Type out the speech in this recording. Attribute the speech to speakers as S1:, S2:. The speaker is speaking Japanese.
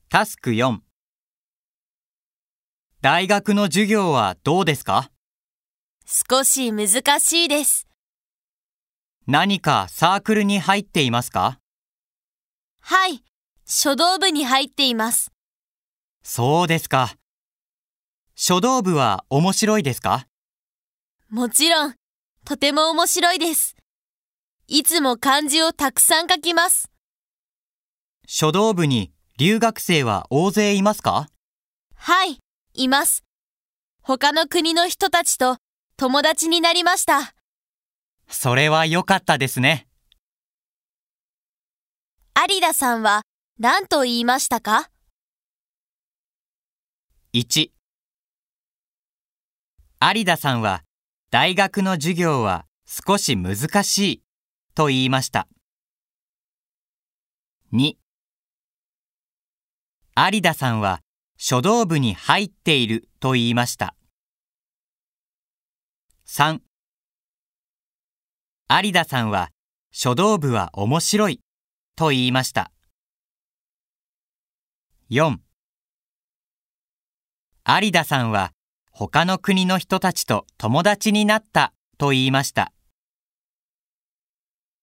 S1: タスク4。大学の授業はどうですか？
S2: 少し難しいです。
S1: 何かサークルに入っていますか？
S2: はい、書道部に入っています。
S1: そうですか。書道部は面白いですか？
S2: もちろん、とても面白いです。いつも漢字をたくさん書きます。
S1: 書道部に留学生は大勢いますか？
S2: はい、います。他の国の人たちと友達になりました。
S1: それは良かったですね。
S2: 有田さんは何と言いましたか？
S1: 1、有田さんは大学の授業は少し難しいと言いました。2、有田さんは書道部に入っていると言いました。3、有田さんは書道部は面白いと言いました。4、有田さんは他の国の人たちと友達になったと言いました。